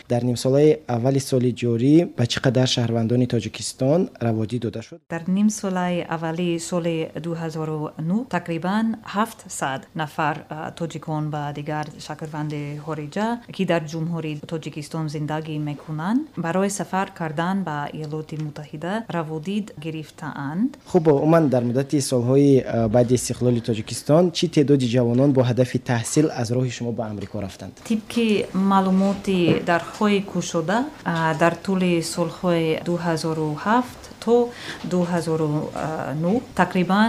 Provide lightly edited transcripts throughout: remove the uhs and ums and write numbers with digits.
дар нимсолаи аввали соли ҷорӣ ба чӣ қадар шаҳрвандони Тоҷикистон раводид дода шуд? дар нимсолаи аввали соли 2009 тақрибан 700 нафар тоҷикон ва дигар шаҳрванди хориҷа ки дар ҷумҳурии Тоҷикистон зиндагӣ мекунанд барои сафар кардан ба Иёлоти Муттаҳида раводид гирифтаанд. хуб, умуман дар муддати солҳои баъди истиқлоли Тоҷикистон чӣ теъдоди ҷавонон бо ҳадафи таҳсил аз роҳи шумо ба Амрико рафтанд? тибқи маълумоти дархоҳи кушода дар тӯли солҳои 2007 то 2009 тақрибан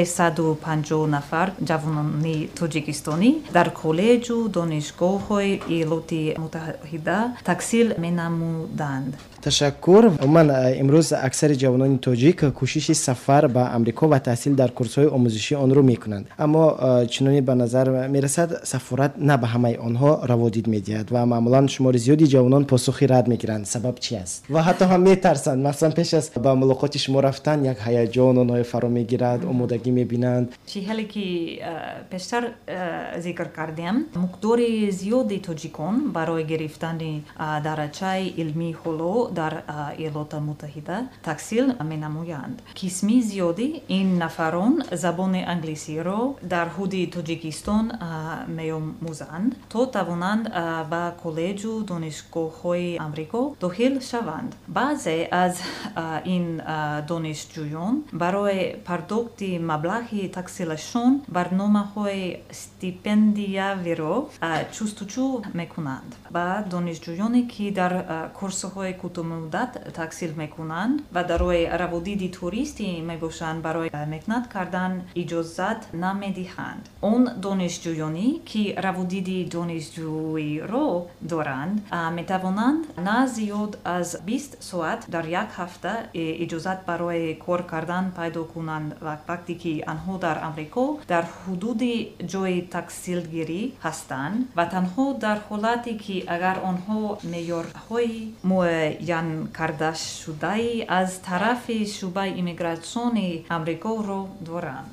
350 нафар ҷавонони тоҷикистонӣ дар коллеҷу донишгоҳҳои Иёлоти Муттаҳида таҳсил менамуданд. ташаккур. умуман имрӯз аксари ҷавонони тоҷик кӯшиши сафар ба Амрико ва таҳсил дар курсҳои омӯзишӣ онро мекунанд, аммо чуноне ба назар мерасад сафорат на ба ҳамаи онҳо раводид медиҳад ва маъмулан шумори зиёди ҷавонон посухи рад мегиранд. Сабаб чи аст? Ва ҳатто ҳам метарсанд, махсусан пеш аз ба мулоқоти шумо рафтан як ҳаяҷон онҳое фаро мегирад, омодагӣ мебинанд. чихеле ки пештар зикр кардем, миқдори зиёди тоҷикон барои гирифтани дараҷаи илмии ҳоло дар Иёлоти Муттаҳида таҳсил менамоянд. Қисми зиёди ин нафарон забони англисиро дар ҳуди Тоҷикистон меомӯзанд то тавонанд ба коллеҷу донишгоҳҳои Амрико дохил шаванд. баъзе аз ин донишҷӯён барои пардохти маблағи таҳсилашон барномаҳои стипендиявиро ҷустуҷӯ мекунанд. ба донишҷӯёне ки дар курсҳои кӯтоҳмуддат таҳсил мекунанд ва дарои раводиди туристӣ мебошанд барои меҳнат кардан иҷозат намедиҳанд. он донишҷӯёнӣ ки раводиди донишҷӯиро доранд метавонанд на зиёд аз 20 соат дар як ҳафта иҷозат барои кор кардан пайдо кунанд вақте ки анҳо дар Амрико дар ҳудуди ҷои таҳсилгирӣ ҳастанд ва танҳо дар ҳолате ки агар онҳо меъёрҳои муайян кардашудаи аз тарафи шуъбаи иммигратсиони Амрикоро доранд.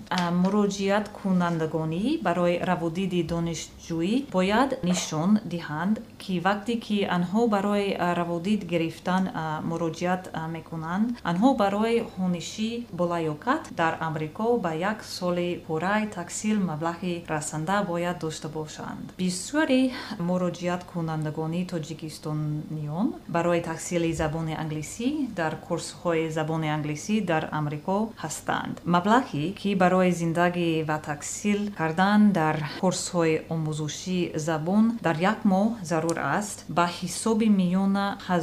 муроҷиаткунандагони барои раводиди донишҷӯӣ бояд нишон диҳанд ки вақте ки анҳо барои раводид гирифтан муроҷиат мекунанд, анҳо барои ҳонишӣ болаёкат дар Амрико ба як соли пурраи таҳсил маблағи расанда бояд дошта бошанд. бисёри муроҷиаткунандагони тоҷикистониён барои таҳсили забони англисӣ дар курсҳои забони англисӣ дар Амрико ҳастанд. маблағе ки барои зиндагӣ ва таҳсил кардан дар курсҳои омӯзиши забон дар як моҳ зарур аст ба ҳисоби миёна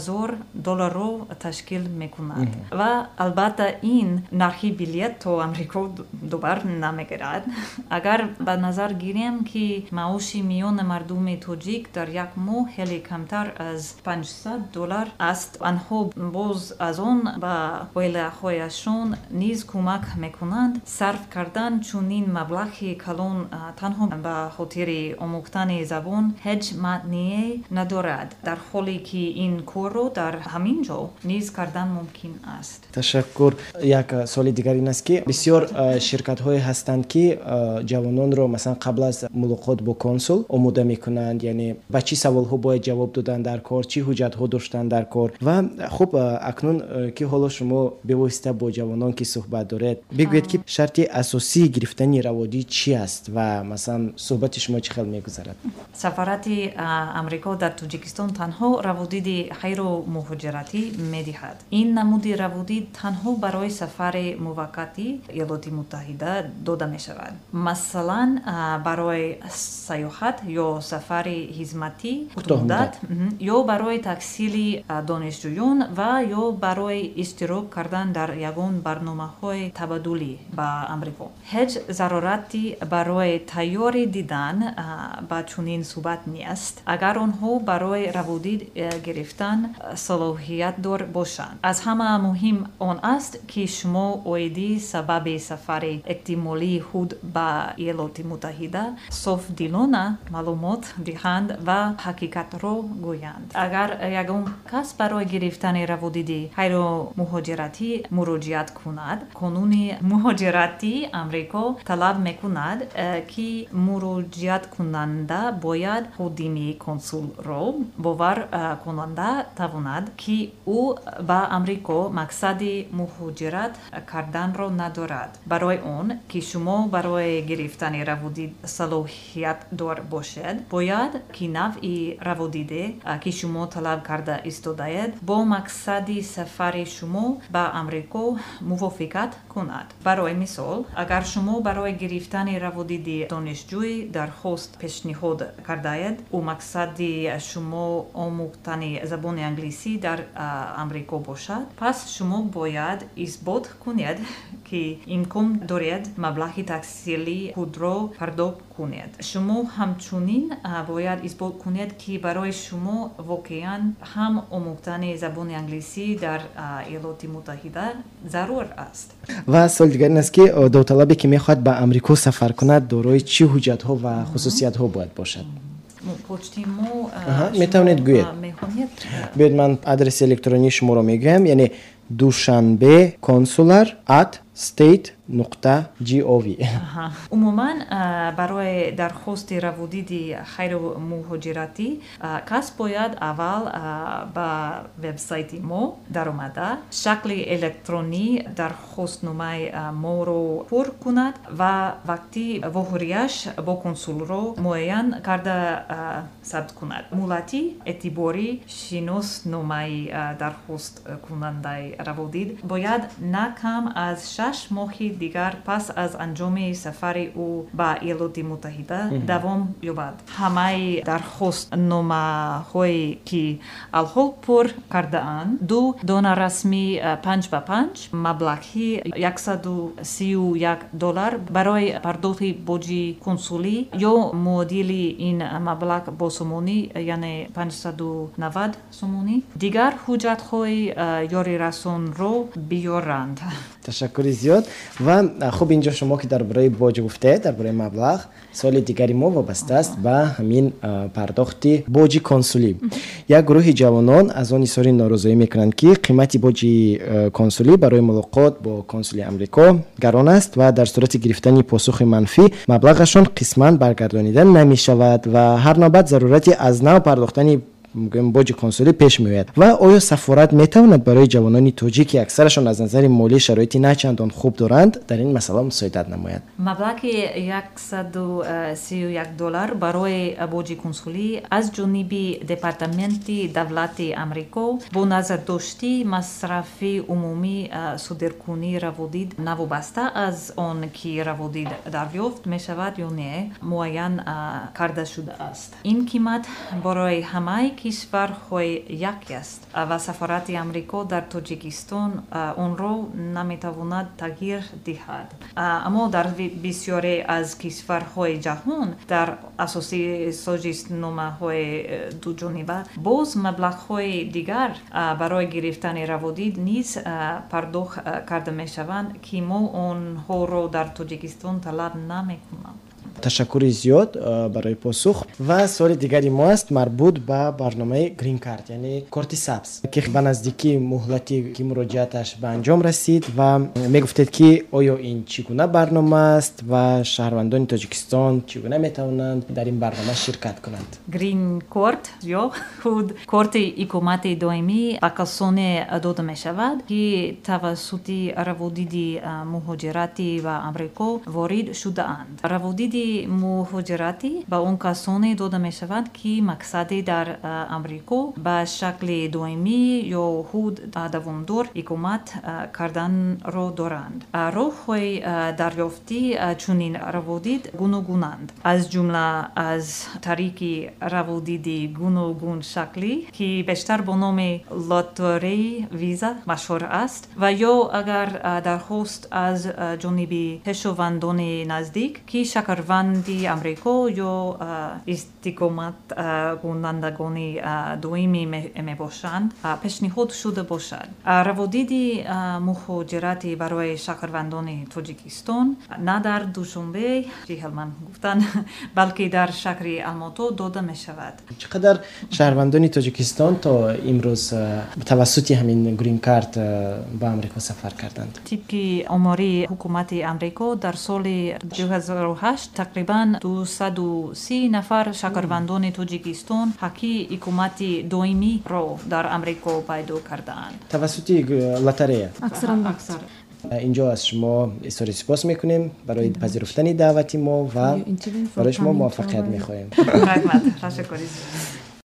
$1000 ташкил мекунад. ва албатта ин нархи билет то Амрико дубар намегирад. агар ба назар гирем ки маоши миёна мардуми тоҷик дар як моҳ хеле камтар аз $500 аст, анҳо боз аз он ба оилаҳояшон низ кӯмак мекунанд. сарф кардан чунин маблағи калон танҳо ба хотири омӯхтани забон ҳеҷ маъние надорад, дар ҳоле ки ин корро дар ҳамин ҷо низ кардан мумкин аст. ташаккур. як соли дигар ин аст ки бисёр ширкатҳое ҳастанд ки ҷавононро масалан қабл аз мулоқот бо консул омода мекунанд, яъне ба чӣ саволҳо бояд ҷавоб додан дар кор, чӣ ҳуҷҷатҳо доштан дар кор. ва хуб, акнун ки ҳоло шумо бевосита бо ҷавонон ки суҳбат доред, бигӯед ки шарти асосии гирифтани раводид чи аст ва масалан суҳбати шумо чӣ хел мегузарад? сафарати Амрико дар Тоҷикистон танҳо раводиди хайру муҳоҷиратӣ медиҳад. ин намуди раводид танҳо барои сафари муваққати Иёлоти Муттаҳида дода мешавад. масалан барои саёҳат ё сафари ҳизматӣ кӯтоҳмуддат ё барои таҳсили донишҷӯён ва ё барои иштирок кардан дар ягон барномаҳои табаддулӣ ба Амрико. ҳеҷ зарурати барои тайёрӣ дидан ба чунин суҳбат нест, агар онҳо барои раводид гирифтан солоҳиятдор бошанд. аз ҳама муҳим он аст ки шумо оиди сабаби сафари эҳтимолии худ ба Иёлоти Муттаҳида софдилона маълумот диҳанд ва ҳақиқатро гӯянд. агар ягон кас барои гирифтани раводиди хайру муҳоҷиратӣ муроҷиат кунад, қонуни муҳоҷирати Амрико талаб мекунад ки муроҷиаткунанда бояд ходими консулро باور کننده تواند که او با امریکا مقصدی مهاجرت کردن را ندارد. برای اون که شما برای گرفتن روادید صلاحیت دار باشد، باید که نوعی روادیده که شما طلب کرده استوداید با مقصدی سفر شما با امریکا موافقت کند. برای مثال، اگر شما برای گرفتن روادید دانشجویی درخواست پیشنهاد کردید و مقصدی شما آموختن زبان انگلیسی در امریکا باشد، پس شما باید اثبات کنید که امکان دارید مبلغ تحصیلی خود را پرداخت کنید. شما همچنین باید اثبات کنید که برای شما واقعا هم آموختن زبان انگلیسی در ایالات متحده ضرور است. و سوال دیگر این است که داوطلبی که میخواد به امریکا سفر کند دارای چه حجت ها و خصوصیت ها باید باشد؟ پشتی مو میتونید گوید. بیاید من آدرس الکترونی شما رو میگم، یعنی dushanbe@state.gov. عموما برای درخواست روادید خیر مهاجرتی کس باید اول با وبسایت ما در آمده شکل الکترونی درخواستنامه ما رو پر کند و وقتی ظهوریش با کنسول رو معین کرده ثبت کند. مولتی اعتباری شناسنامه درخواست کننده روادید باید نه کم از 6 ماه دیگر پس از انجام سفر او به ایالات متحده دوام یابد. همه درخواستنامه هایی که الحال پر کرده اند 2 دانه رسمی 5 به 5 مبلغی $131 برای پرداخت باج کنسولی یا معادل این مبلغ با سومونی یعنی 590 سومونی دیگر حجت های یاری رسان رو بیارند. تشکر زیاد. و خب اینجا شما که درباره باج گفته، درباره مبلغ، سوال دیگری ما وابسته است به همین پرداخت باج کنسولی. یک گروه جوانان از آن اظهار نارضایی میکنند که قیمت باج کنسولی برای ملاقات با کنسول امریکا گران است و در صورت گرفتن پاسخ منفی مبلغشان قسماً برگردانیده نمی شود و هر نوبت ضرورتی از نو پرداختن باج کنسولی پیش میاد. و آیا سفارت میتواند برای جوانان تاجیک که اکثرشان از نظر مالی شرایطی نه چندان خوب دارند در این مسئله مساعدت نماید؟ مبلغ $131 برای باج کنسولی از جانب دپارتمنت دولت امریکا با نظر داشتی مصرف عمومی صادرکنی روادید نوابسته از آن که روادید دریافت می شود یا نه معین کرده شده است. این قیمت برای همه کشورهای یکی است و سفارت امریکا در تاجیکستان آن را نمیتواند تغییر دهد. اما در بسیاری از کشورهای جهان در اساس سازشنامه‌های دو جانبه باز مبلغ‌های دیگر برای گرفتن روادید نیز پرداخت کرده می‌شوند که ما آنها را در تاجیکستان طلب نمی‌کنیم. تشکر زیاد برای پاسخ. و سوال دیگری ما است مربوط به برنامه گرین کارت، یعنی کارت سبز که به نزدیکی مهلتی که مراجعتش به انجام رسید و میگفتید که آیا این چگونه برنامه است و شهروندان تاجیکستان چگونه میتوانند در این برنامه شرکت کنند؟ گرین کارت یا خود کارت اقامت دائمی به کسانی داده می شود که توسط روادید مهاجرتی و امریکا وارد شده اند. روادید مهاجرتی به اون کسانی داده می شود که مقصدی در امریکا به شکل دائمی یا خود دوامدار اقامت کردن را دارند. راه‌های دریافتی چنین روادید گوناگونند، از جمله از طریق روادید گوناگون شکلی که بیشتر با نام لاتاری ویزا مشهور است و یا اگر درخواست از جانب پیشاوندان نزدیک که شهروند امریکا یا استقامت کنندگان دائمی می باشند پیشنهاد شده باشد. روادید مهاجرتی برای شهروندان تاجیکستان نه در دوشنبه جهلمن گفتن بلکه در شهر الماتا داده می شود. چقدر شهروندان تاجیکستان تا امروز توسط همین گرین کارت به امریکا سفر کردند؟ طبق آماری حکومت امریکا در سال 2008 тақрибан 230 нафар шакарвандони Тоҷикистон ҳаққи ҳукумати доимиро дар Амрико пайдо кардаанд. тавассути лотарея. аксаран инҷо аз шумо изҳори сипос мекунем барои пазируфтани даъвати мо ва барои шумо муваффақият мехоҳем. Раҳмат, ташаккур.